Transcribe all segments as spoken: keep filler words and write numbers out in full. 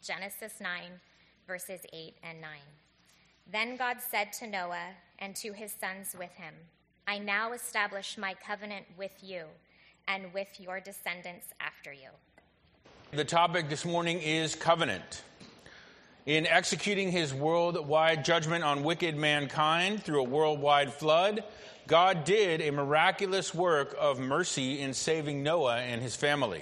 Genesis nine, verses eight and nine. Then God said to Noah and to his sons with him, I now establish my covenant with you and with your descendants after you. The topic this morning is covenant. In executing his worldwide judgment on wicked mankind through a worldwide flood, God did a miraculous work of mercy in saving Noah and his family.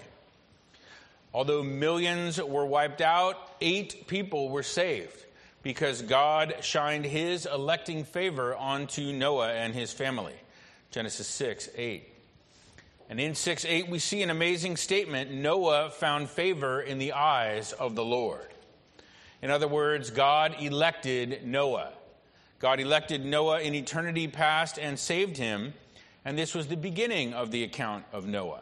Although millions were wiped out, eight people were saved because God shined his electing favor onto Noah and his family. Genesis six, eight. And in six, eight, we see an amazing statement. Noah found favor in the eyes of the Lord. In other words, God elected Noah. God elected Noah in eternity past and saved him. And this was the beginning of the account of Noah.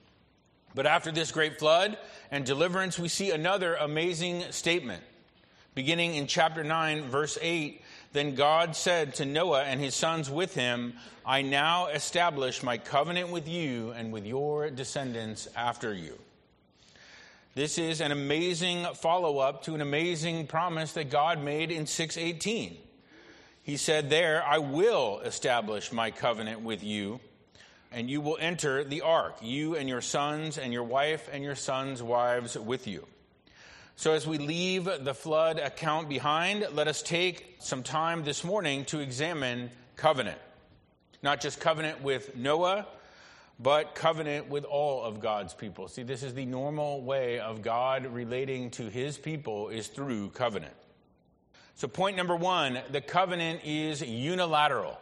But after this great flood and deliverance, we see another amazing statement. Beginning in chapter nine, verse eight, then God said to Noah and his sons with him, I now establish my covenant with you and with your descendants after you. This is an amazing follow-up to an amazing promise that God made in six eighteen. He said there, I will establish my covenant with you, and you will enter the ark, you and your sons and your wife and your sons' wives with you. So as we leave the flood account behind, let us take some time this morning to examine covenant. Not just covenant with Noah, but covenant with all of God's people. See, this is the normal way of God relating to his people is through covenant. So point number one, the covenant is unilateral.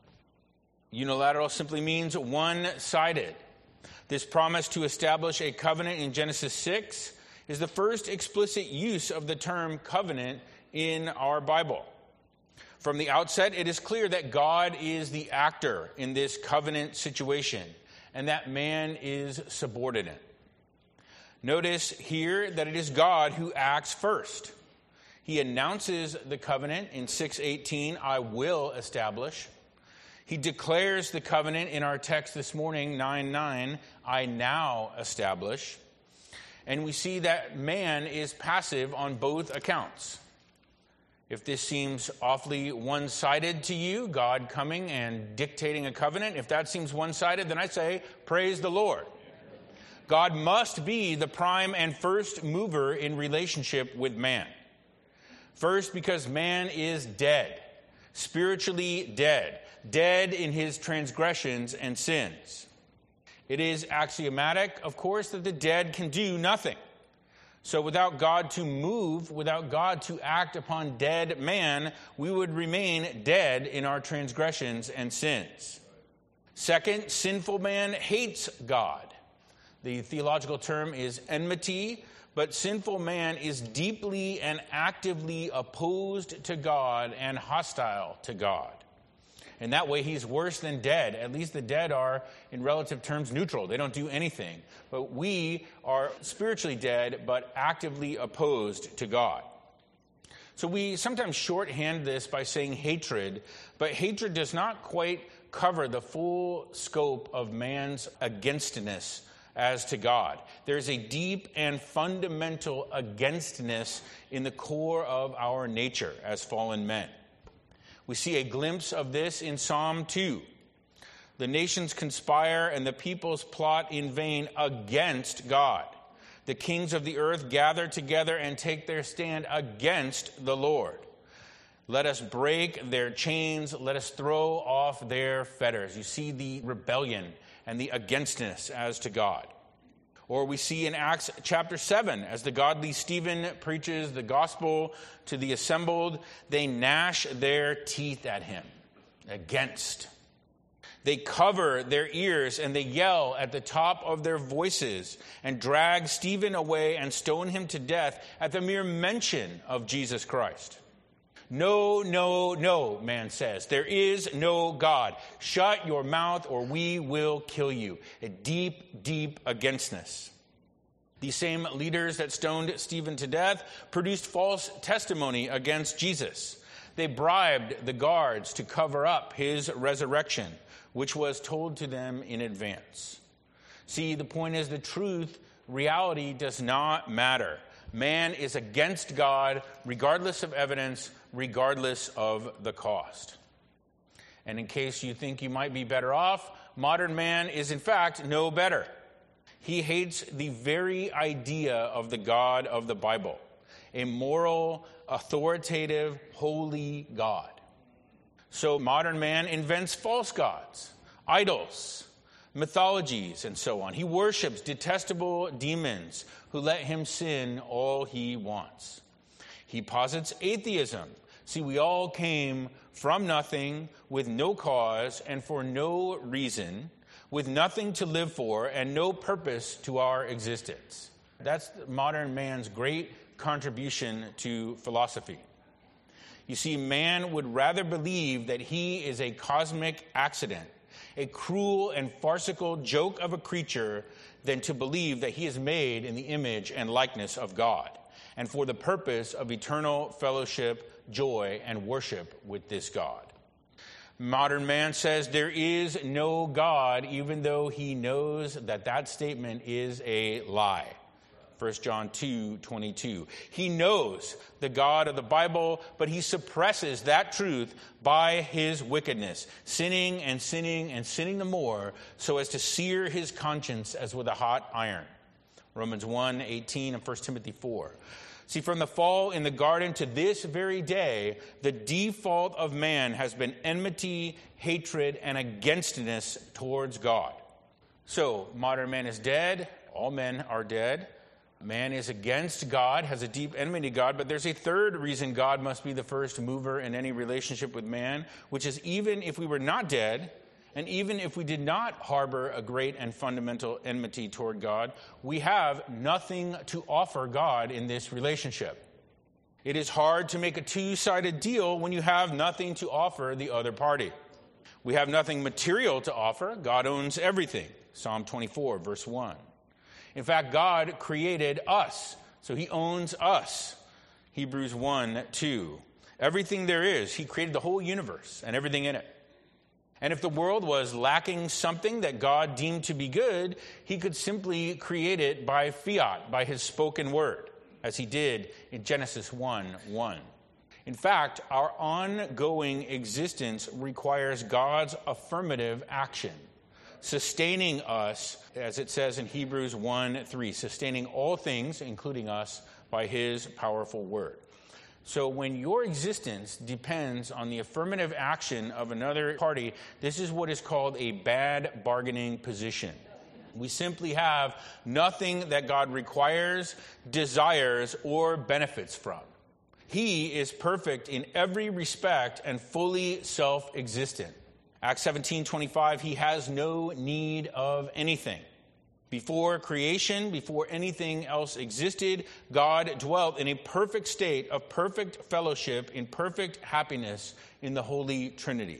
Unilateral simply means one-sided. This promise to establish a covenant in Genesis six is the first explicit use of the term covenant in our Bible. From the outset, it is clear that God is the actor in this covenant situation, and that man is subordinate. Notice here that it is God who acts first. He announces the covenant in six eighteen, I will establish. He declares the covenant in our text this morning, nine nine, I now establish. And we see that man is passive on both accounts. If this seems awfully one-sided to you, God coming and dictating a covenant, if that seems one-sided, then I say, praise the Lord. God must be the prime and first mover in relationship with man. First, because man is dead, spiritually dead, dead in his transgressions and sins. It is axiomatic, of course, that the dead can do nothing. So without God to move, without God to act upon dead man, we would remain dead in our transgressions and sins. Second, sinful man hates God. The theological term is enmity, but sinful man is deeply and actively opposed to God and hostile to God. In that way, he's worse than dead. At least the dead are, in relative terms, neutral. They don't do anything. But we are spiritually dead, but actively opposed to God. So we sometimes shorthand this by saying hatred, but hatred does not quite cover the full scope of man's againstness as to God. There's a deep and fundamental againstness in the core of our nature as fallen men. We see a glimpse of this in Psalm two. The nations conspire and the peoples plot in vain against God. The kings of the earth gather together and take their stand against the Lord. Let us break their chains. Let us throw off their fetters. You see the rebellion and the againstness as to God. Or we see in Acts chapter seven, as the godly Stephen preaches the gospel to the assembled, they gnash their teeth at him, against. They cover their ears and they yell at the top of their voices and drag Stephen away and stone him to death at the mere mention of Jesus Christ. No, no, no, man says. There is no God. Shut your mouth or we will kill you. A deep, deep againstness. These same leaders that stoned Stephen to death produced false testimony against Jesus. They bribed the guards to cover up his resurrection, which was told to them in advance. See, the point is the truth, reality does not matter. Man is against God, regardless of evidence, regardless of the cost. And in case you think you might be better off, modern man is in fact no better. He hates the very idea of the God of the Bible, a moral, authoritative, holy God. So modern man invents false gods, idols, mythologies, and so on. He worships detestable demons who let him sin all he wants. He posits atheism. See, we all came from nothing, with no cause, and for no reason, with nothing to live for, and no purpose to our existence. That's modern man's great contribution to philosophy. You see, man would rather believe that he is a cosmic accident, a cruel and farcical joke of a creature, than to believe that he is made in the image and likeness of God, and for the purpose of eternal fellowship, joy, and worship with this God. Modern man says there is no God, even though he knows that that statement is a lie. First John two twenty-two. He knows the God of the Bible, but he suppresses that truth by his wickedness, sinning and sinning and sinning the more, so as to sear his conscience as with a hot iron. Romans one eighteen and First Timothy four. See, from the fall in the garden to this very day, the default of man has been enmity, hatred, and againstness towards God. So, modern man is dead. All men are dead. Man is against God, has a deep enmity to God, but there's a third reason God must be the first mover in any relationship with man, which is even if we were not dead, and even if we did not harbor a great and fundamental enmity toward God, we have nothing to offer God in this relationship. It is hard to make a two-sided deal when you have nothing to offer the other party. We have nothing material to offer. God owns everything. Psalm twenty-four, verse one. In fact, God created us, so he owns us. Hebrews one two. Everything there is, he created the whole universe and everything in it. And if the world was lacking something that God deemed to be good, he could simply create it by fiat, by his spoken word, as he did in Genesis one one. In fact, our ongoing existence requires God's affirmative action, sustaining us, as it says in Hebrews one three, sustaining all things, including us, by his powerful word. So when your existence depends on the affirmative action of another party, this is what is called a bad bargaining position. We simply have nothing that God requires, desires, or benefits from. He is perfect in every respect and fully self-existent. Acts seventeen twenty-five, he has no need of anything. Before creation, before anything else existed, God dwelt in a perfect state of perfect fellowship, in perfect happiness in the Holy Trinity.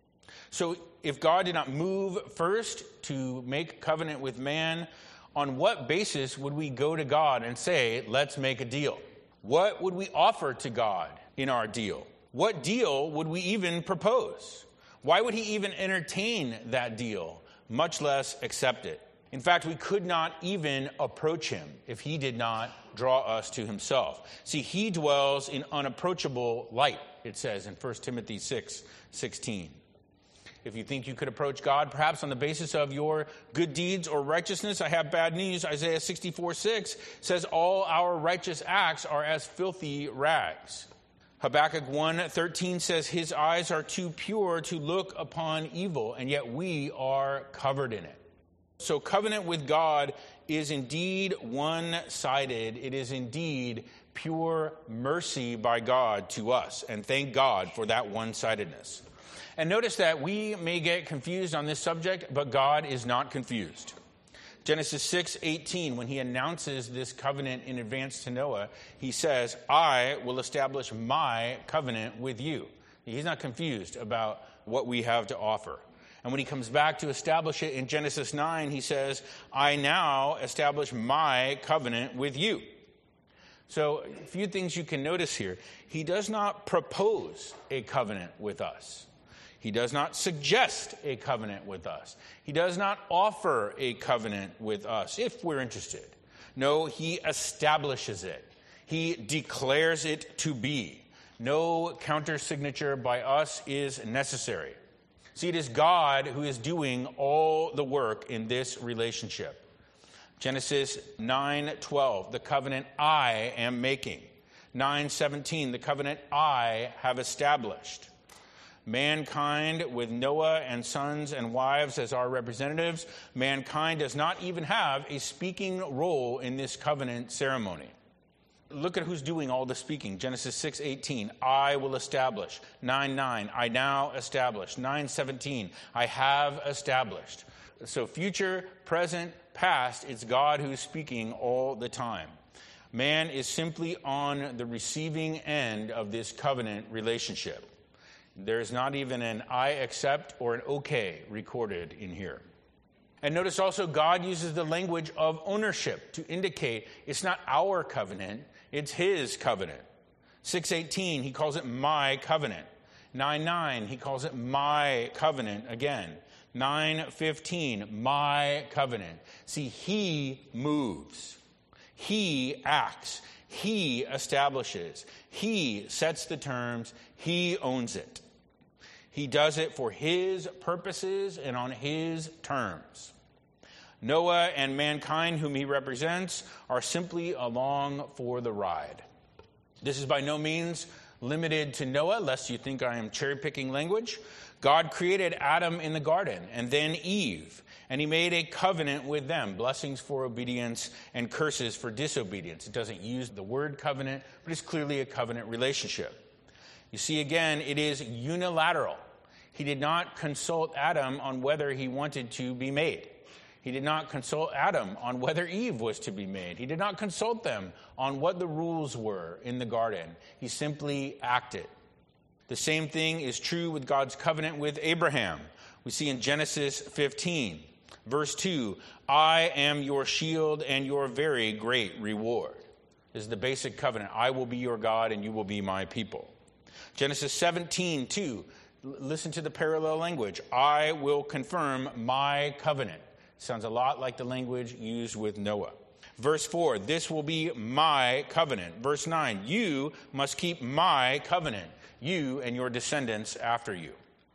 So if God did not move first to make covenant with man, on what basis would we go to God and say, let's make a deal? What would we offer to God in our deal? What deal would we even propose? Why would he even entertain that deal, much less accept it? In fact, we could not even approach him if he did not draw us to himself. See, he dwells in unapproachable light, it says in First Timothy six sixteen. If you think you could approach God, perhaps on the basis of your good deeds or righteousness, I have bad news. Isaiah sixty-four six says all our righteous acts are as filthy rags. Habakkuk one thirteen says his eyes are too pure to look upon evil, and yet we are covered in it. So covenant with God is indeed one-sided. It is indeed pure mercy by God to us. And thank God for that one-sidedness. And notice that we may get confused on this subject, but God is not confused. Genesis six eighteen, when he announces this covenant in advance to Noah, he says, I will establish my covenant with you. He's not confused about what we have to offer. And when he comes back to establish it in Genesis nine, he says, I now establish my covenant with you. So a few things you can notice here. He does not propose a covenant with us. He does not suggest a covenant with us. He does not offer a covenant with us if we're interested. No, he establishes it. He declares it to be. No countersignature by us is necessary. See, it is God who is doing all the work in this relationship. Genesis nine twelve, the covenant I am making. nine seventeen, the covenant I have established. Mankind, with Noah and sons and wives as our representatives, mankind does not even have a speaking role in this covenant ceremony. Look at who's doing all the speaking. Genesis six eighteen, I will establish. nine nine, I now establish. nine seventeen, I have established. So future, present, past, it's God who's speaking all the time. Man is simply on the receiving end of this covenant relationship. There's not even an I accept or an okay recorded in here. And notice also God uses the language of ownership to indicate it's not our covenant, it's his covenant. six eighteen, he calls it my covenant. nine nine, he calls it my covenant again. nine fifteen, my covenant. See, he moves. He acts. He establishes. He sets the terms. He owns it. He does it for his purposes and on his terms. Noah and mankind, whom he represents, are simply along for the ride. This is by no means limited to Noah, lest you think I am cherry-picking language. God created Adam in the garden and then Eve, and he made a covenant with them, blessings for obedience and curses for disobedience. It doesn't use the word covenant, but it's clearly a covenant relationship. You see, again, it is unilateral. He did not consult Adam on whether he wanted to be made. He did not consult Adam on whether Eve was to be made. He did not consult them on what the rules were in the garden. He simply acted. The same thing is true with God's covenant with Abraham. We see in Genesis fifteen, verse two, I am your shield and your very great reward. This is the basic covenant. I will be your God and you will be my people. Genesis seventeen, two, listen to the parallel language. I will confirm my covenant. Sounds a lot like the language used with Noah. Verse four, this will be my covenant. Verse nine, you must keep my covenant, you and your descendants after you.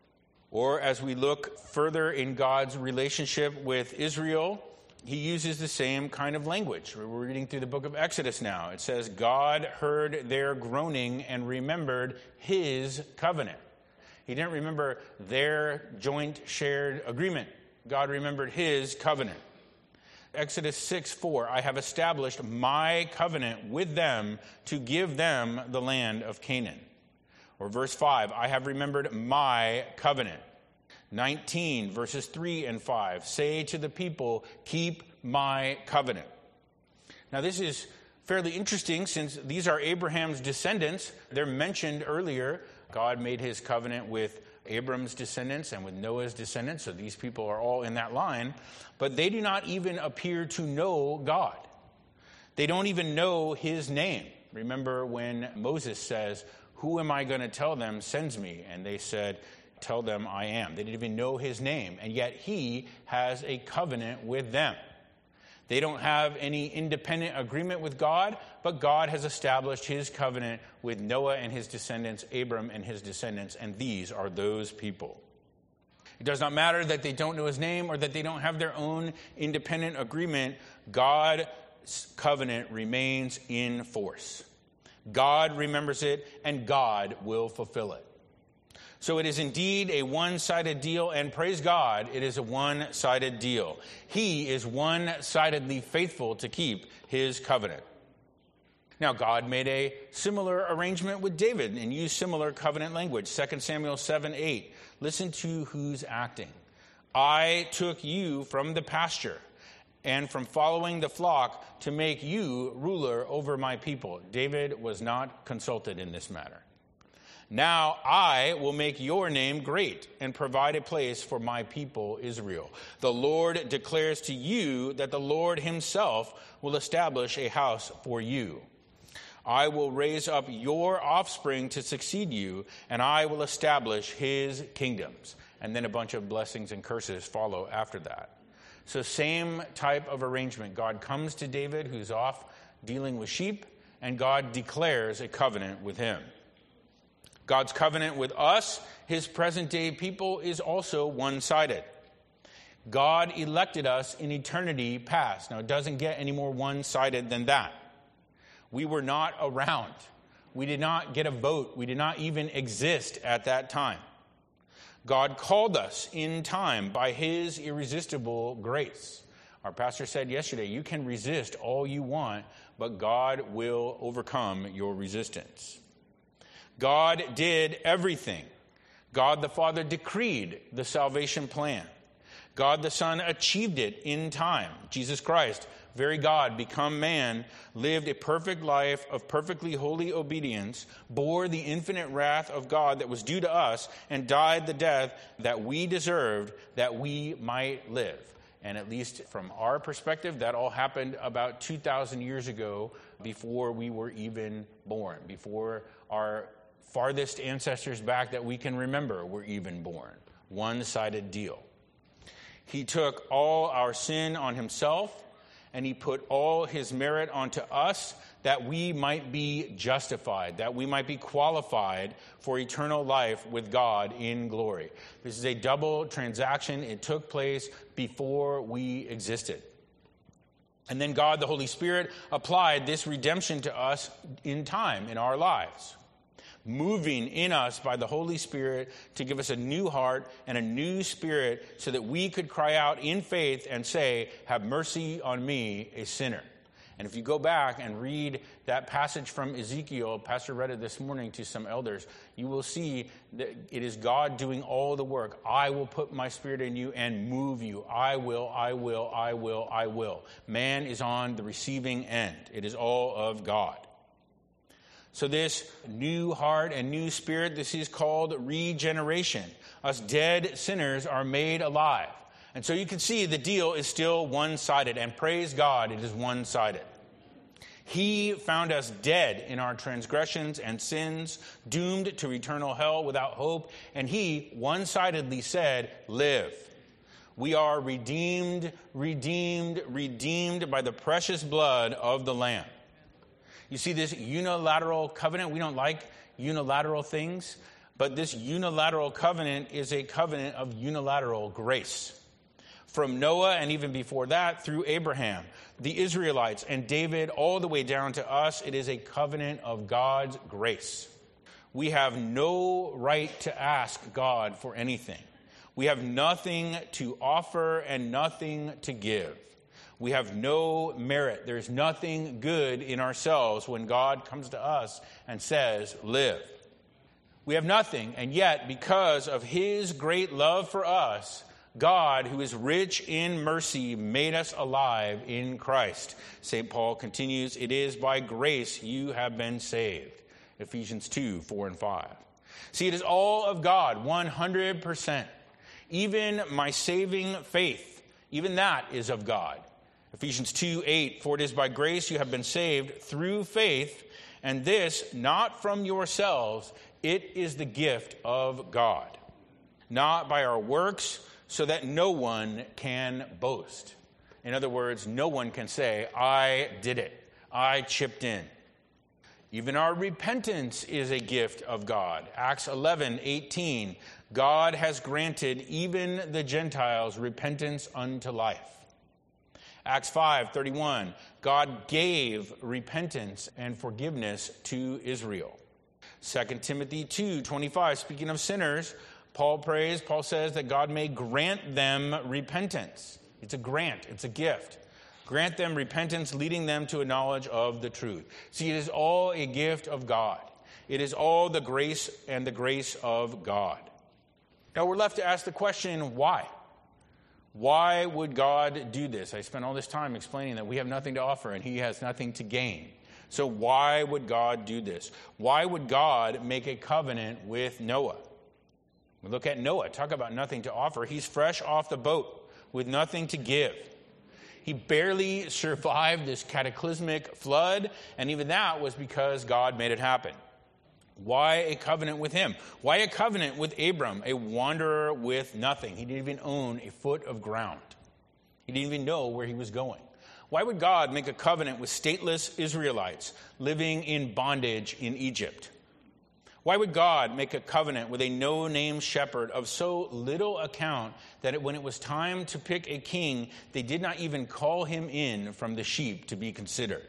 Or as we look further in God's relationship with Israel, he uses the same kind of language. We're reading through the book of Exodus now. It says, God heard their groaning and remembered his covenant. He didn't remember their joint shared agreement. God remembered his covenant. Exodus six four, I have established my covenant with them to give them the land of Canaan. Or verse five, I have remembered my covenant. nineteen, verses three and five, say to the people, keep my covenant. Now this is fairly interesting since these are Abraham's descendants. They're mentioned earlier. God made his covenant with Abram's descendants and with Noah's descendants, so these people are all in that line. But they do not even appear to know God. They don't even know his name. Remember when Moses says, who am I going to tell them sends me? And they said, tell them I am. They didn't even know his name, and yet he has a covenant with them. They don't have any independent agreement with God, but God has established his covenant with Noah and his descendants, Abram and his descendants, and these are those people. It does not matter that they don't know his name or that they don't have their own independent agreement. God's covenant remains in force. God remembers it, and God will fulfill it. So it is indeed a one-sided deal, and praise God, it is a one-sided deal. He is one-sidedly faithful to keep his covenant. Now, God made a similar arrangement with David and used similar covenant language. Second Samuel seven eight. Listen to who's acting. I took you from the pasture and from following the flock to make you ruler over my people. David was not consulted in this matter. Now I will make your name great and provide a place for my people Israel. The Lord declares to you that the Lord himself will establish a house for you. I will raise up your offspring to succeed you, and I will establish his kingdoms. And then a bunch of blessings and curses follow after that. So same type of arrangement. God comes to David, who's off dealing with sheep, and God declares a covenant with him. God's covenant with us, his present-day people, is also one-sided. God elected us in eternity past. Now, it doesn't get any more one-sided than that. We were not around. We did not get a vote. We did not even exist at that time. God called us in time by his irresistible grace. Our pastor said yesterday, you can resist all you want, but God will overcome your resistance. God did everything. God the Father decreed the salvation plan. God the Son achieved it in time. Jesus Christ, very God, become man, lived a perfect life of perfectly holy obedience, bore the infinite wrath of God that was due to us, and died the death that we deserved, that we might live. And at least from our perspective, that all happened about two thousand years ago, before we were even born, before our farthest ancestors back that we can remember were even born. One-sided deal. He took all our sin on himself, and he put all his merit onto us, that we might be justified, that we might be qualified for eternal life with God in glory. This is a double transaction. It took place before we existed. And then God, the Holy Spirit, applied this redemption to us in time, in our lives, moving in us by the Holy Spirit to give us a new heart and a new spirit so that we could cry out in faith and say, have mercy on me, a sinner. And if you go back and read that passage from Ezekiel, Pastor read it this morning to some elders, you will see that it is God doing all the work. I will put my spirit in you and move you. I will, I will, I will, I will. Man is on the receiving end. It is all of God. So this new heart and new spirit, this is called regeneration. Us dead sinners are made alive. And so you can see the deal is still one-sided. And praise God, it is one-sided. He found us dead in our transgressions and sins, doomed to eternal hell without hope. And he one-sidedly said, live. We are redeemed, redeemed, redeemed by the precious blood of the Lamb. You see this unilateral covenant. We don't like unilateral things, but this unilateral covenant is a covenant of unilateral grace. From Noah and even before that, through Abraham, the Israelites, and David, all the way down to us, it is a covenant of God's grace. We have no right to ask God for anything. We have nothing to offer and nothing to give. We have no merit. There's nothing good in ourselves when God comes to us and says, live. We have nothing, and yet, because of his great love for us, God, who is rich in mercy, made us alive in Christ. Saint Paul continues, it is by grace you have been saved. Ephesians two, four and five. See, it is all of God, one hundred percent. Even my saving faith, even that is of God. Ephesians two, eight, for it is by grace you have been saved through faith, and this not from yourselves, it is the gift of God, not by our works, so that no one can boast. In other words, no one can say, I did it, I chipped in. Even our repentance is a gift of God. Acts eleven, eighteen, God has granted even the Gentiles repentance unto life. Acts five, thirty-one, God gave repentance and forgiveness to Israel. Second Timothy two, twenty-five, speaking of sinners, Paul prays, Paul says that God may grant them repentance. It's a grant, it's a gift. Grant them repentance, leading them to a knowledge of the truth. See, it is all a gift of God. It is all the grace and the grace of God. Now we're left to ask the question, why? Why would God do this? I spent all this time explaining that we have nothing to offer and he has nothing to gain. So why would God do this? Why would God make a covenant with Noah? We look at Noah. Talk about nothing to offer. He's fresh off the boat with nothing to give. He barely survived this cataclysmic flood, and even that was because God made it happen. Why a covenant with him? Why a covenant with Abram, a wanderer with nothing? He didn't even own a foot of ground. He didn't even know where he was going. Why would God make a covenant with stateless Israelites living in bondage in Egypt? Why would God make a covenant with a no-name shepherd of so little account that it, when it was time to pick a king, they did not even call him in from the sheep to be considered?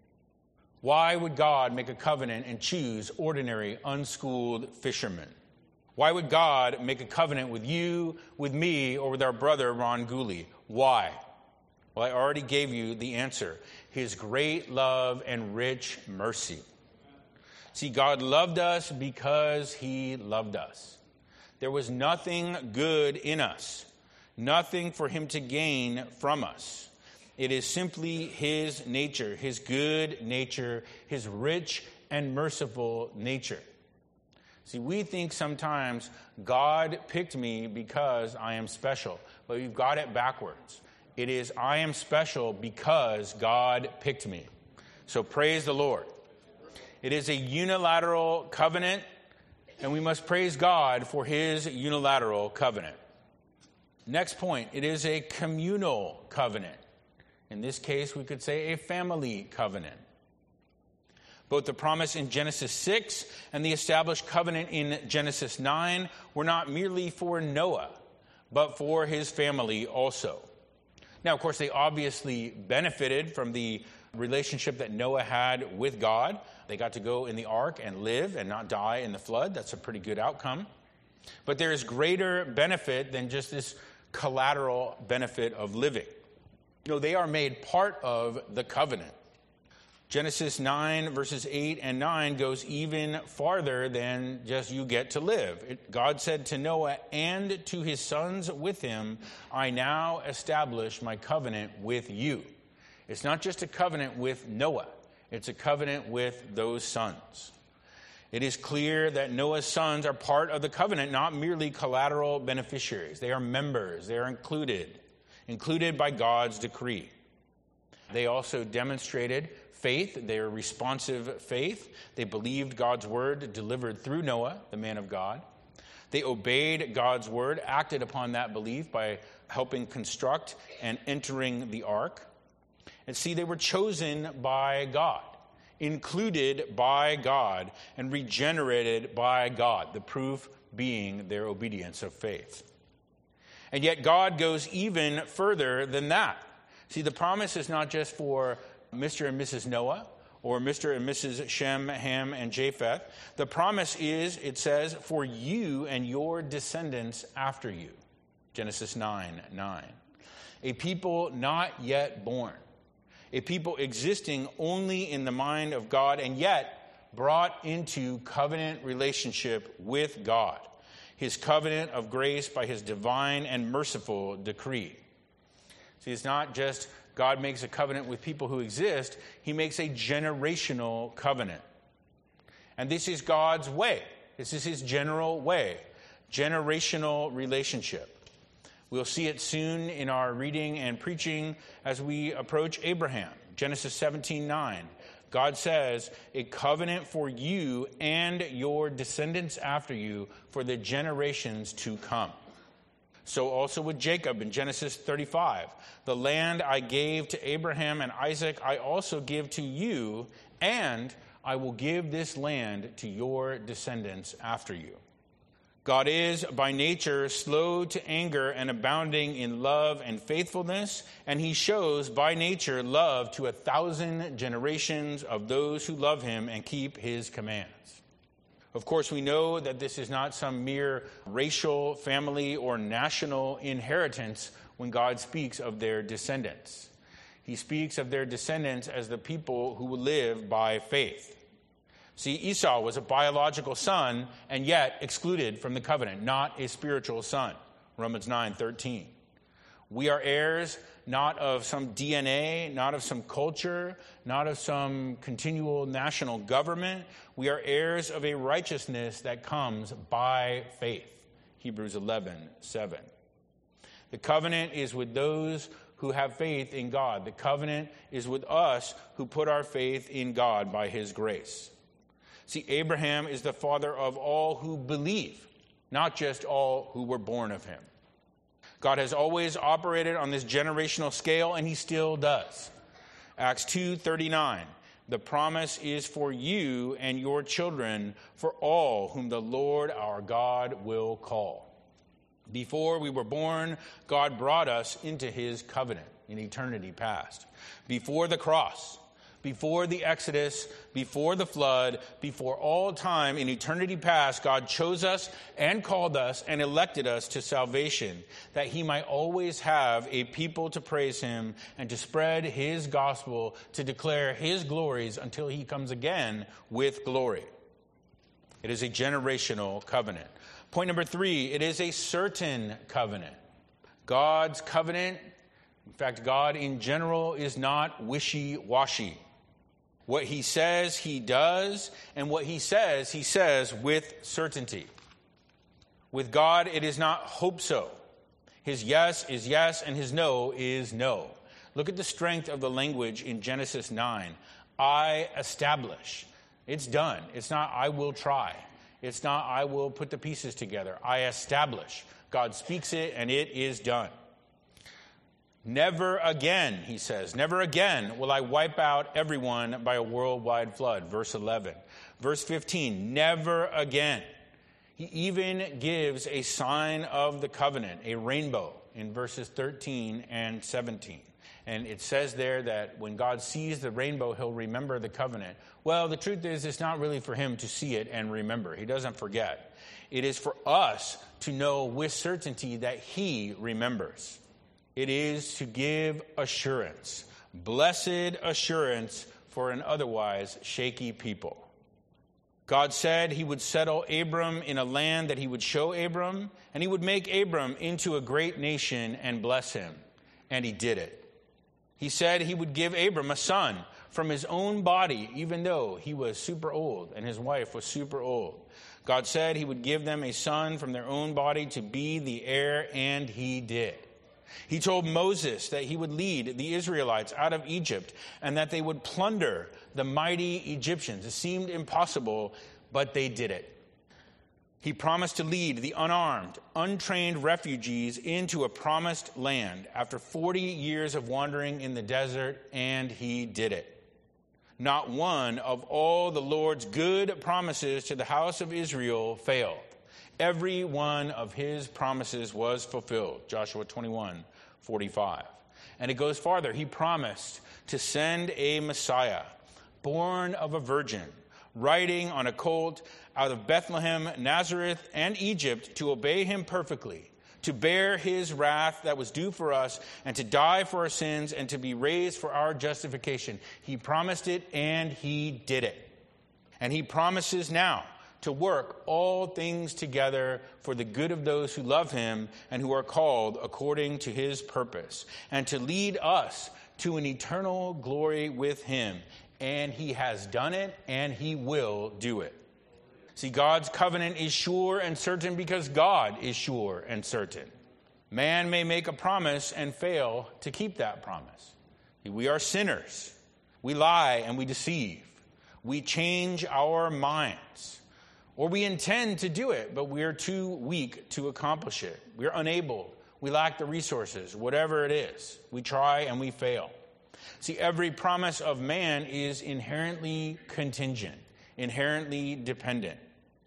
Why would God make a covenant and choose ordinary, unschooled fishermen? Why would God make a covenant with you, with me, or with our brother Ron Gooley? Why? Well, I already gave you the answer. His great love and rich mercy. See, God loved us because he loved us. There was nothing good in us, nothing for him to gain from us. It is simply his nature, his good nature, his rich and merciful nature. See, we think sometimes God picked me because I am special, but we've got it backwards. It is I am special because God picked me. So praise the Lord. It is a unilateral covenant, and we must praise God for his unilateral covenant. Next point, it is a communal covenant. In this case, we could say a family covenant. Both the promise in Genesis six and the established covenant in Genesis nine were not merely for Noah, but for his family also. Now, of course, they obviously benefited from the relationship that Noah had with God. They got to go in the ark and live and not die in the flood. That's a pretty good outcome. But there is greater benefit than just this collateral benefit of living. No, they are made part of the covenant. Genesis nine, verses eight and nine goes even farther than just you get to live. It, God said to Noah and to his sons with him, I now establish my covenant with you. It's not just a covenant with Noah. It's a covenant with those sons. It is clear that Noah's sons are part of the covenant, not merely collateral beneficiaries. They are members. They are included, included by God's decree. They also demonstrated faith, their responsive faith. They believed God's word delivered through Noah, the man of God. They obeyed God's word, acted upon that belief by helping construct and entering the ark. And see, they were chosen by God, included by God, and regenerated by God, the proof being their obedience of faith. And yet God goes even further than that. See, the promise is not just for Mister and Missus Noah, or Mister and Missus Shem, Ham, and Japheth. The promise is, it says, for you and your descendants after you. Genesis nine nine. A people not yet born. A people existing only in the mind of God, and yet brought into covenant relationship with God. His covenant of grace by his divine and merciful decree. See, it's not just God makes a covenant with people who exist. He makes a generational covenant. And this is God's way. This is his general way. Generational relationship. We'll see it soon in our reading and preaching as we approach Abraham. Genesis seventeen nine. God says, a covenant for you and your descendants after you for the generations to come. So also with Jacob in Genesis thirty-five. The land I gave to Abraham and Isaac, I also give to you, and I will give this land to your descendants after you. God is by nature slow to anger and abounding in love and faithfulness, and he shows by nature love to a thousand generations of those who love him and keep his commands. Of course, we know that this is not some mere racial, family, or national inheritance when God speaks of their descendants. He speaks of their descendants as the people who will live by faith. See, Esau was a biological son and yet excluded from the covenant, not a spiritual son. Romans nine thirteen. We are heirs not of some D N A, not of some culture, not of some continual national government. We are heirs of a righteousness that comes by faith. Hebrews eleven seven. The covenant is with those who have faith in God. The covenant is with us who put our faith in God by his grace. See, Abraham is the father of all who believe, not just all who were born of him. God has always operated on this generational scale, and he still does. Acts two thirty-nine. The promise is for you and your children, for all whom the Lord our God will call. Before we were born, God brought us into his covenant in eternity past. Before the cross, before the Exodus, before the flood, before all time in eternity past, God chose us and called us and elected us to salvation, that he might always have a people to praise him and to spread his gospel, to declare his glories until he comes again with glory. It is a generational covenant. Point number three, it is a certain covenant. God's covenant, in fact, God in general, is not wishy-washy. What he says, he does, and what he says, he says with certainty. With God, it is not hope so. His yes is yes, and his no is no. Look at the strength of the language in Genesis nine. I establish. It's done. It's not I will try. It's not I will put the pieces together. I establish. God speaks it, and it is done. Never again, he says, never again will I wipe out everyone by a worldwide flood. Verse eleven. Verse fifteen, never again. He even gives a sign of the covenant, a rainbow, in verses thirteen and seventeen. And it says there that when God sees the rainbow, he'll remember the covenant. Well, the truth is, it's not really for him to see it and remember. He doesn't forget. It is for us to know with certainty that he remembers. It is to give assurance, blessed assurance for an otherwise shaky people. God said he would settle Abram in a land that he would show Abram, and he would make Abram into a great nation and bless him. And he did it. He said he would give Abram a son from his own body, even though he was super old and his wife was super old. God said he would give them a son from their own body to be the heir, and he did. He told Moses that he would lead the Israelites out of Egypt and that they would plunder the mighty Egyptians. It seemed impossible, but they did it. He promised to lead the unarmed, untrained refugees into a promised land after forty years of wandering in the desert, and he did it. Not one of all the Lord's good promises to the house of Israel failed. Every one of his promises was fulfilled. Joshua twenty-one forty-five. And it goes farther. He promised to send a Messiah, born of a virgin, riding on a colt out of Bethlehem, Nazareth, and Egypt, to obey him perfectly, to bear his wrath that was due for us, and to die for our sins, and to be raised for our justification. He promised it, and he did it. And he promises now to work all things together for the good of those who love him and who are called according to his purpose, and to lead us to an eternal glory with him. And he has done it, and he will do it. See, God's covenant is sure and certain because God is sure and certain. Man may make a promise and fail to keep that promise. We are sinners. We lie and we deceive. We change our minds. Or we intend to do it, but we're too weak to accomplish it. We're unable. We lack the resources. Whatever it is, we try and we fail. See, every promise of man is inherently contingent, inherently dependent.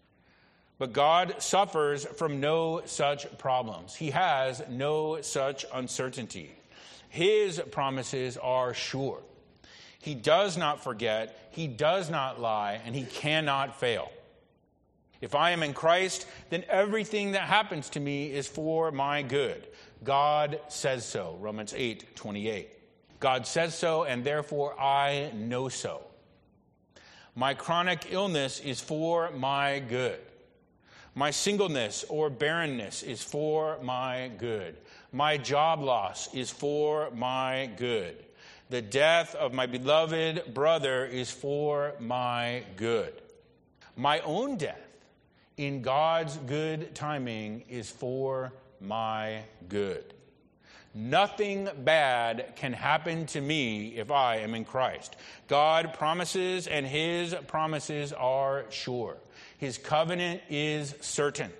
But God suffers from no such problems. He has no such uncertainty. His promises are sure. He does not forget, he does not lie, and he cannot fail. If I am in Christ, then everything that happens to me is for my good. God says so, Romans eight twenty-eight. God says so, and therefore I know so. My chronic illness is for my good. My singleness or barrenness is for my good. My job loss is for my good. The death of my beloved brother is for my good. My own death, in God's good timing, is for my good. Nothing bad can happen to me if I am in Christ. God promises, and his promises are sure. His covenant is certain.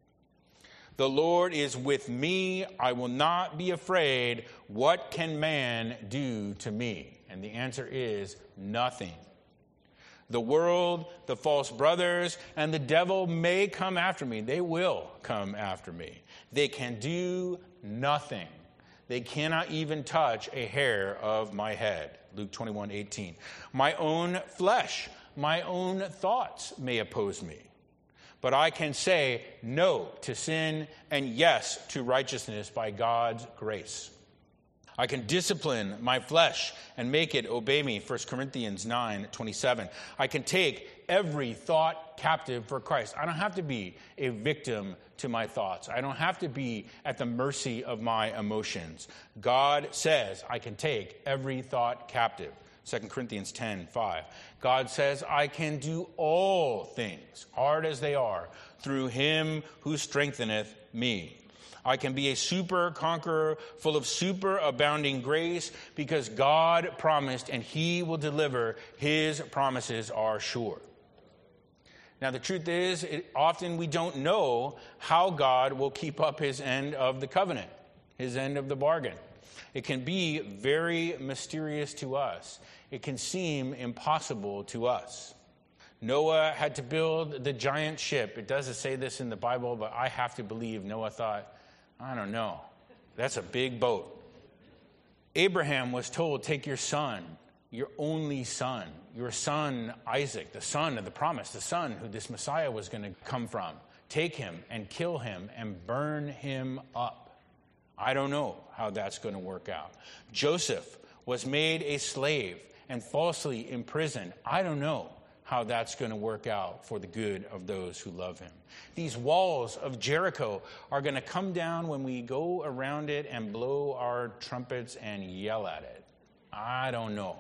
The Lord is with me. I will not be afraid. What can man do to me? And And the answer is nothing. The world, the false brothers, and the devil may come after me. They will come after me. They can do nothing. They cannot even touch a hair of my head. Luke twenty-one eighteen. My own flesh, my own thoughts may oppose me. But I can say no to sin and yes to righteousness by God's grace. I can discipline my flesh and make it obey me, First Corinthians nine twenty-seven. I can take every thought captive for Christ. I don't have to be a victim to my thoughts. I don't have to be at the mercy of my emotions. God says I can take every thought captive, Second Corinthians ten five. God says I can do all things, hard as they are, through him who strengtheneth me. I can be a super conqueror full of super abounding grace because God promised and he will deliver. His promises are sure. Now, the truth is, it, often we don't know how God will keep up his end of the covenant, his end of the bargain. It can be very mysterious to us. It can seem impossible to us. Noah had to build the giant ship. It doesn't say this in the Bible, but I have to believe Noah thought, I don't know. That's a big boat. Abraham was told, take your son, your only son, your son Isaac, the son of the promise, the son who this Messiah was going to come from. Take him and kill him and burn him up. I don't know how that's going to work out. Joseph was made a slave and falsely imprisoned. I don't know how that's going to work out for the good of those who love him. These walls of Jericho are going to come down when we go around it and blow our trumpets and yell at it. I don't know.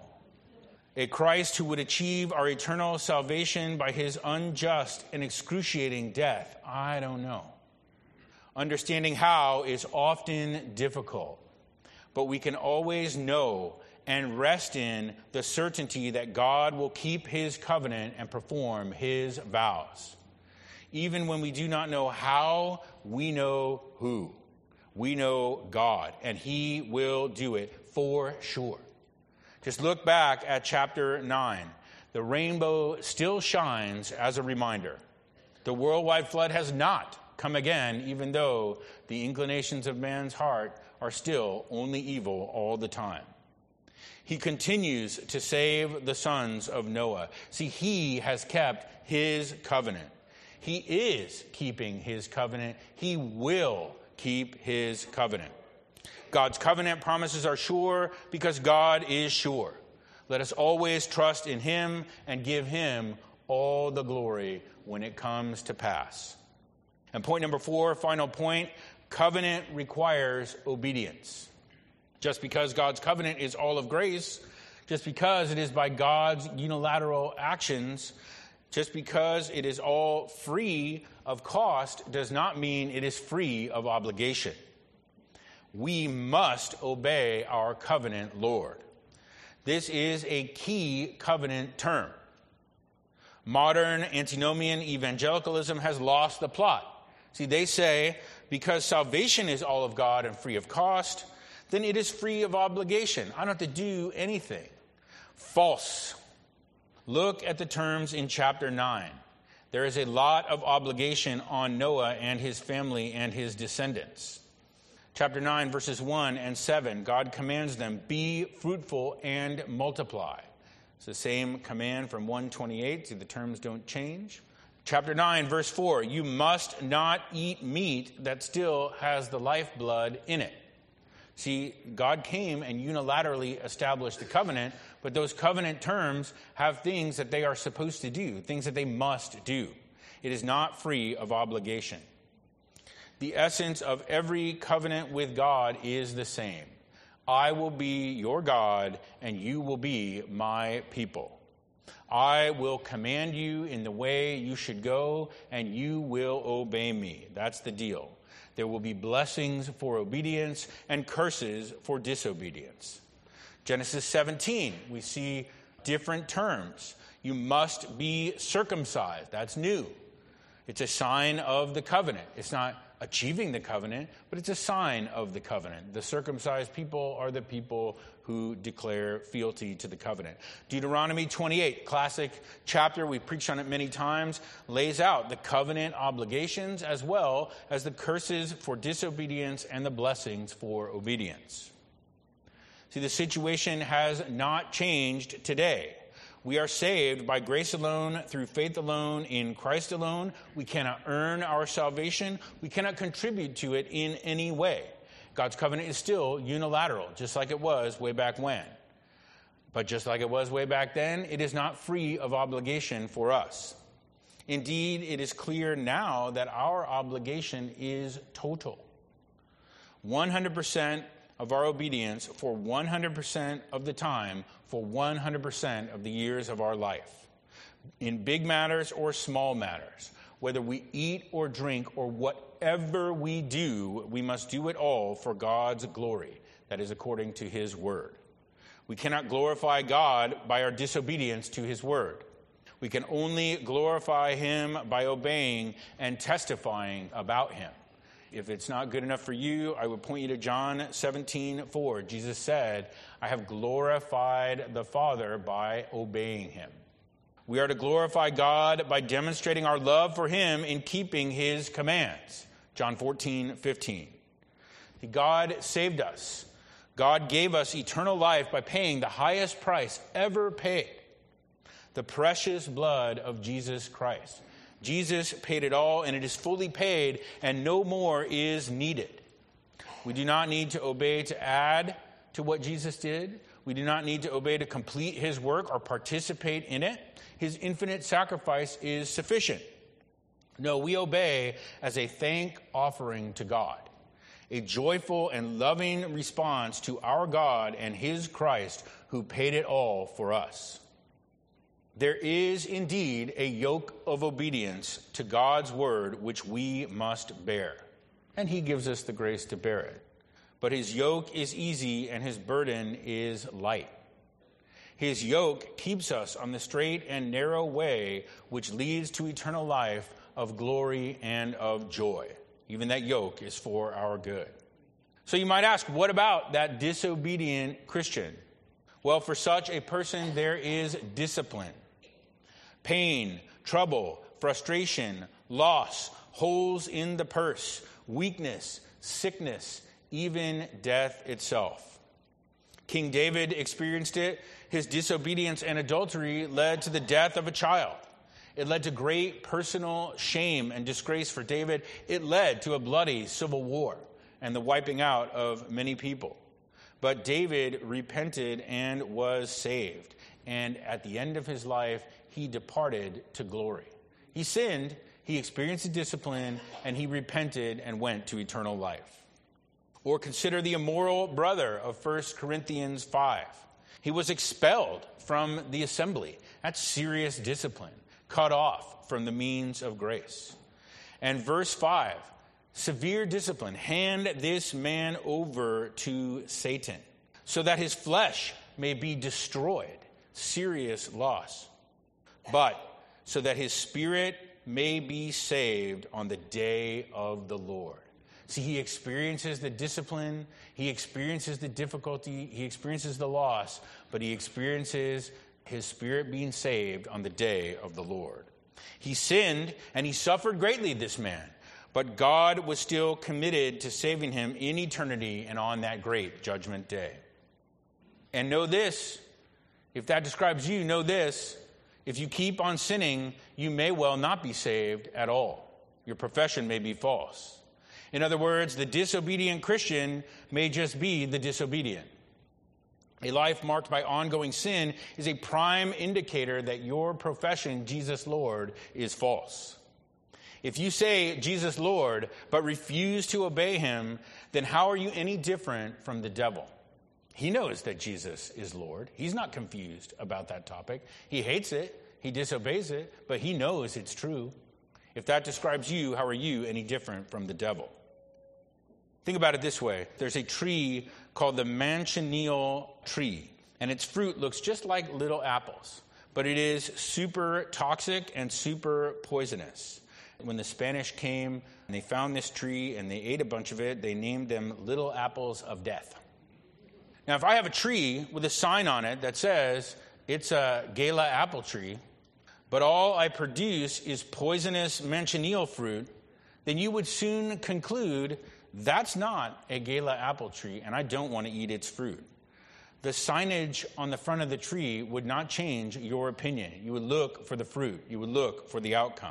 A Christ who would achieve our eternal salvation by his unjust and excruciating death. I don't know. Understanding how is often difficult, but we can always know and rest in the certainty that God will keep his covenant and perform his vows. Even when we do not know how, we know who. We know God, and he will do it for sure. Just look back at chapter nine. The rainbow still shines as a reminder. The worldwide flood has not come again, even though the inclinations of man's heart are still only evil all the time. He continues to save the sons of Noah. See, he has kept his covenant. He is keeping his covenant. He will keep his covenant. God's covenant promises are sure because God is sure. Let us always trust in him and give him all the glory when it comes to pass. And point number four, final point, covenant requires obedience. Just because God's covenant is all of grace, just because it is by God's unilateral actions, just because it is all free of cost, does not mean it is free of obligation. We must obey our covenant Lord. This is a key covenant term. Modern antinomian evangelicalism has lost the plot. See, they say because salvation is all of God and free of cost, then it is free of obligation. I don't have to do anything. False. Look at the terms in chapter nine. There is a lot of obligation on Noah and his family and his descendants. Chapter nine, verses one and seven, God commands them, be fruitful and multiply. It's the same command from one twenty-eight, so the terms don't change. Chapter nine, verse four, you must not eat meat that still has the lifeblood in it. See, God came and unilaterally established the covenant, but those covenant terms have things that they are supposed to do, things that they must do. It is not free of obligation. The essence of every covenant with God is the same. I will be your God, and you will be my people. I will command you in the way you should go, and you will obey me. That's the deal. There will be blessings for obedience and curses for disobedience. Genesis seventeen, we see different terms. You must be circumcised. That's new. It's a sign of the covenant. It's not achieving the covenant, but it's a sign of the covenant. The circumcised people are the people who declare fealty to the covenant. Deuteronomy twenty-eight, classic chapter, we've preached on it many times, lays out the covenant obligations as well as the curses for disobedience and the blessings for obedience. See, the situation has not changed today. We are saved by grace alone, through faith alone, in Christ alone. We cannot earn our salvation. We cannot contribute to it in any way. God's covenant is still unilateral, just like it was way back when. But just like it was way back then, it is not free of obligation for us. Indeed, it is clear now that our obligation is total. one hundred percent of our obedience for one hundred percent of the time for one hundred percent of the years of our life. In big matters or small matters, whether we eat or drink or whatever we do, we must do it all for God's glory. That is according to his word. We cannot glorify God by our disobedience to his word. We can only glorify him by obeying and testifying about him. If it's not good enough for you, I would point you to John seventeen four. Jesus said, I have glorified the Father by obeying him. We are to glorify God by demonstrating our love for him in keeping his commands. John fourteen fifteen. God saved us. God gave us eternal life by paying the highest price ever paid, the precious blood of Jesus Christ. Jesus paid it all, and it is fully paid, and no more is needed. We do not need to obey to add to what Jesus did. We do not need to obey to complete his work or participate in it. His infinite sacrifice is sufficient. No, we obey as a thank offering to God, a joyful and loving response to our God and his Christ who paid it all for us. There is indeed a yoke of obedience to God's word which we must bear, and he gives us the grace to bear it. But his yoke is easy and his burden is light. His yoke keeps us on the straight and narrow way which leads to eternal life of glory and of joy. Even that yoke is for our good. So you might ask, what about that disobedient Christian? Well, for such a person, there is discipline. Pain, trouble, frustration, loss, holes in the purse, weakness, sickness, even death itself. King David experienced it. His disobedience and adultery led to the death of a child. It led to great personal shame and disgrace for David. It led to a bloody civil war and the wiping out of many people. But David repented and was saved. And at the end of his life, he departed to glory. He sinned, he experienced the discipline, and he repented and went to eternal life. Or consider the immoral brother of First Corinthians five. He was expelled from the assembly. That's serious discipline, cut off from the means of grace. And verse five, severe discipline, hand this man over to Satan, so that his flesh may be destroyed. Serious loss. But so that his spirit may be saved on the day of the Lord. See, he experiences the discipline, he experiences the difficulty, he experiences the loss, but he experiences his spirit being saved on the day of the Lord. He sinned and he suffered greatly, this man, but God was still committed to saving him in eternity and on that great judgment day. And know this, if that describes you, know this, if you keep on sinning, you may well not be saved at all. Your profession may be false. In other words, the disobedient Christian may just be the disobedient. A life marked by ongoing sin is a prime indicator that your profession, Jesus Lord, is false. If you say Jesus Lord, but refuse to obey him, then how are you any different from the devil? He knows that Jesus is Lord. He's not confused about that topic. He hates it. He disobeys it, but he knows it's true. If that describes you, how are you any different from the devil? Think about it this way. There's a tree called the manchineel tree, and its fruit looks just like little apples, but it is super toxic and super poisonous. When the Spanish came and they found this tree and they ate a bunch of it, they named them little apples of death. Now, if I have a tree with a sign on it that says it's a Gala apple tree, but all I produce is poisonous manchineel fruit, then you would soon conclude that's not a Gala apple tree, and I don't want to eat its fruit. The signage on the front of the tree would not change your opinion. You would look for the fruit. You would look for the outcome.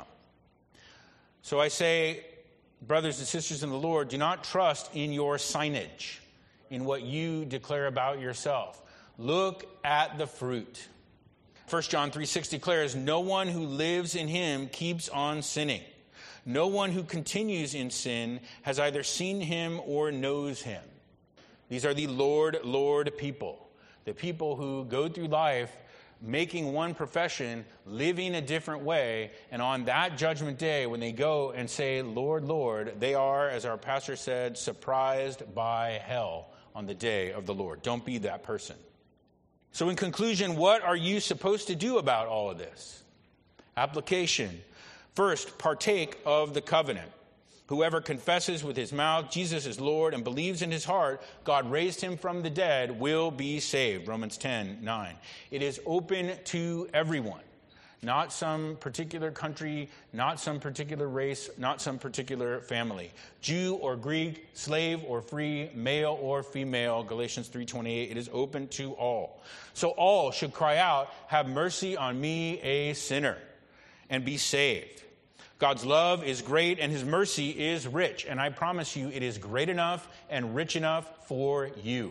So I say, brothers and sisters in the Lord, do not trust in your signage, in what you declare about yourself. Look at the fruit. First John three six declares, no one who lives in him keeps on sinning. No one who continues in sin has either seen him or knows him. These are the Lord, Lord people. The people who go through life making one profession, living a different way, and on that judgment day, when they go and say, Lord, Lord, they are, as our pastor said, surprised by hell on the day of the Lord. Don't be that person. So in conclusion, what are you supposed to do about all of this? Application. First, partake of the covenant. Whoever confesses with his mouth Jesus is Lord and believes in his heart God raised him from the dead will be saved. Romans ten nine. It is open to everyone. Not some particular country, not some particular race, not some particular family. Jew or Greek, slave or free, male or female. Galatians three twenty-eight. It is open to all. So all should cry out, have mercy on me, a sinner, and be saved. God's love is great and his mercy is rich. And I promise you, it is great enough and rich enough for you.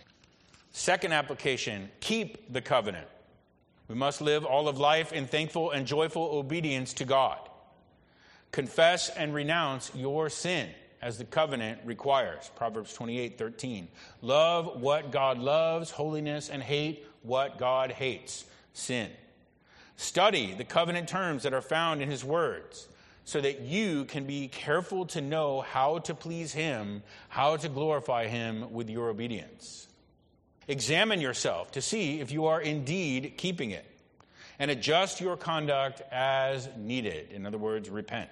Second application, keep the covenant. We must live all of life in thankful and joyful obedience to God. Confess and renounce your sin as the covenant requires. Proverbs twenty-eight thirteen. Love what God loves, holiness, and hate what God hates, sin. Study the covenant terms that are found in his words, so that you can be careful to know how to please him, how to glorify him with your obedience. Examine yourself to see if you are indeed keeping it, and adjust your conduct as needed. In other words, repent.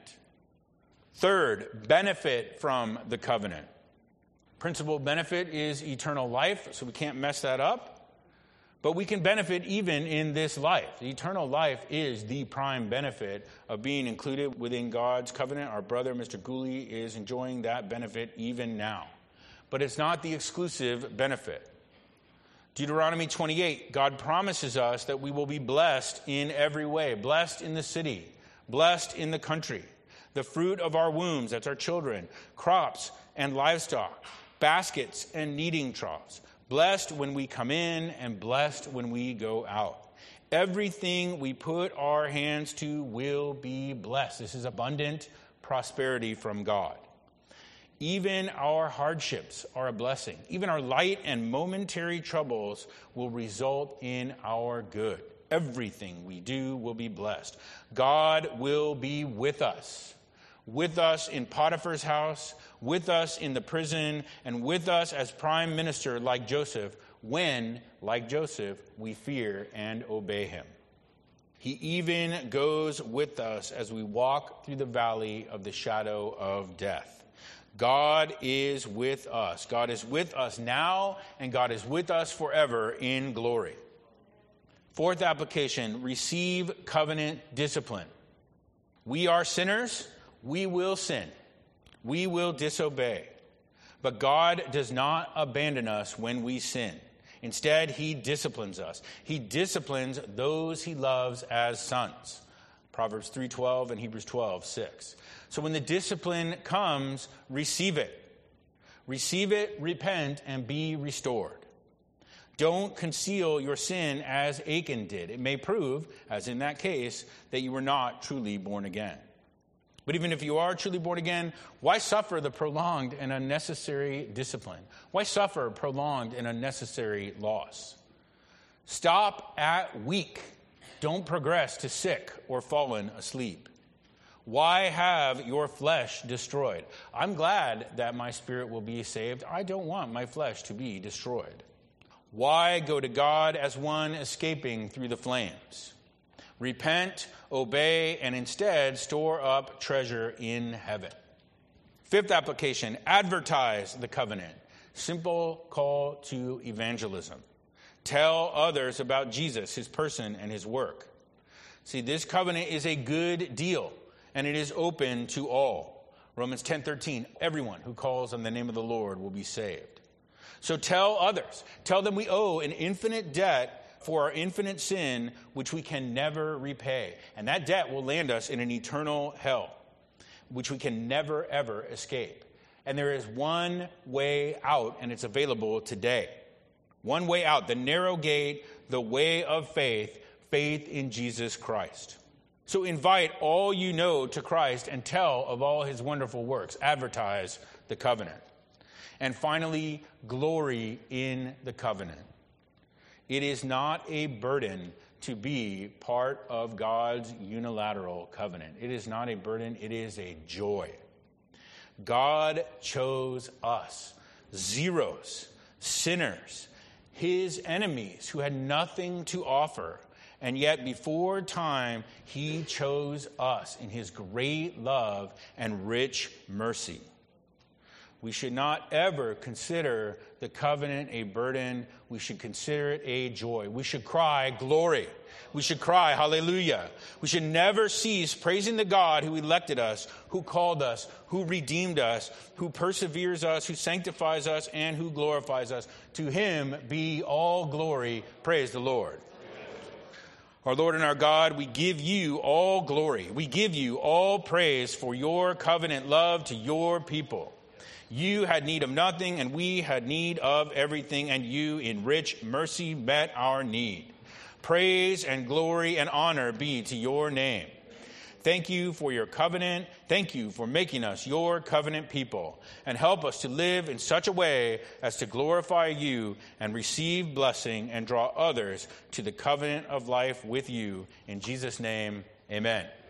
Third, benefit from the covenant. Principal benefit is eternal life, so we can't mess that up. But we can benefit even in this life. The eternal life is the prime benefit of being included within God's covenant. Our brother, Mister Gooley, is enjoying that benefit even now. But it's not the exclusive benefit. Deuteronomy twenty-eight, God promises us that we will be blessed in every way. Blessed in the city, blessed in the country. The fruit of our wombs, that's our children, crops and livestock, baskets and kneading troughs. Blessed when we come in and blessed when we go out. Everything we put our hands to will be blessed. This is abundant prosperity from God. Even our hardships are a blessing. Even our light and momentary troubles will result in our good. Everything we do will be blessed. God will be with us. With us in Potiphar's house, with us in the prison, and with us as prime minister like Joseph, when, like Joseph, we fear and obey him. He even goes with us as we walk through the valley of the shadow of death. God is with us. God is with us now, and God is with us forever in glory. Fourth application, receive covenant discipline. We are sinners. We will sin. We will disobey. But God does not abandon us when we sin. Instead, he disciplines us. He disciplines those he loves as sons. Proverbs three twelve and Hebrews twelve six. So when the discipline comes, receive it. Receive it, repent, and be restored. Don't conceal your sin as Achan did. It may prove, as in that case, that you were not truly born again. But even if you are truly born again, why suffer the prolonged and unnecessary discipline? Why suffer prolonged and unnecessary loss? Stop at weak. Don't progress to sick or fallen asleep. Why have your flesh destroyed? I'm glad that my spirit will be saved. I don't want my flesh to be destroyed. Why go to God as one escaping through the flames? Repent, obey, and instead store up treasure in heaven. Fifth application, advertise the covenant. Simple call to evangelism. Tell others about Jesus, his person, and his work. See, this covenant is a good deal, and it is open to all. Romans ten thirteen, everyone who calls on the name of the Lord will be saved. So tell others. Tell them we owe an infinite debt for our infinite sin, which we can never repay. And that debt will land us in an eternal hell, which we can never, ever escape. And there is one way out, and it's available today. One way out, the narrow gate, the way of faith, faith in Jesus Christ. So invite all you know to Christ and tell of all his wonderful works. Advertise the covenant. And finally, glory in the covenant. It is not a burden to be part of God's unilateral covenant. It is not a burden, it is a joy. God chose us, zeros, sinners, his enemies who had nothing to offer. And yet before time, he chose us in his great love and rich mercy. We should not ever consider the covenant a burden. We should consider it a joy. We should cry glory. We should cry hallelujah. We should never cease praising the God who elected us, who called us, who redeemed us, who perseveres us, who sanctifies us, and who glorifies us. To him be all glory. Praise the Lord. Our Lord and our God, we give you all glory. We give you all praise for your covenant love to your people. You had need of nothing, and we had need of everything, and you in rich mercy met our need. Praise and glory and honor be to your name. Thank you for your covenant. Thank you for making us your covenant people, and help us to live in such a way as to glorify you and receive blessing and draw others to the covenant of life with you. In Jesus' name, amen.